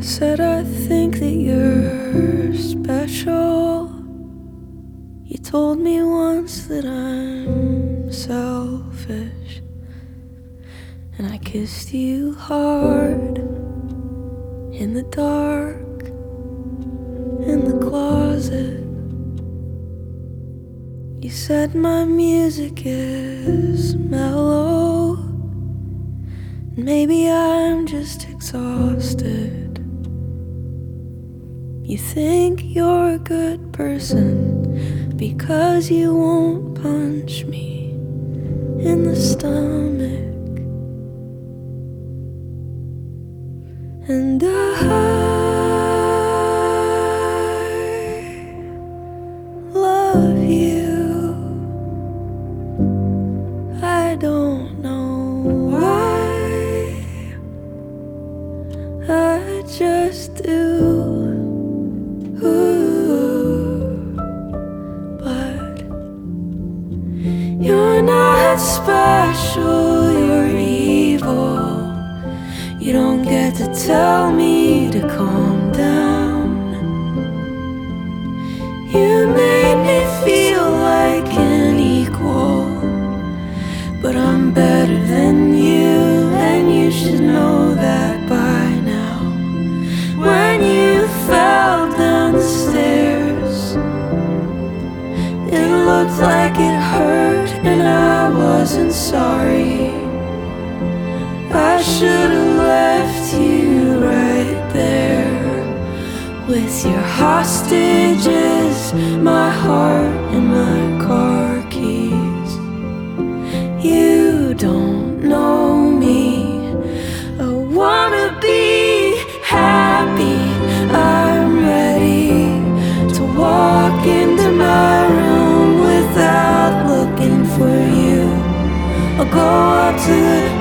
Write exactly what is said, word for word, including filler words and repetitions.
said I think that you're special. You told me once that I'm selfish, and I kissed you hard in the dark, in the closet. You said my music is mellow, and maybe I'm just exhausted. You think you're a good person because you won't punch me in the stomach. And I love you. I don't know why, I just do. You're not special, you're evil. You don't get to tell me to calm down. You made me feel like an equal, but I'm better than you, and you should know that by now. When you fell down the stairs, it looked like it hurt, and I wasn't sorry. I should've left you right there with your hostages, my heart and my car keys. You don't know me. I wanna be happy. I'm ready to walk into my room without looking for you. I'll go up to the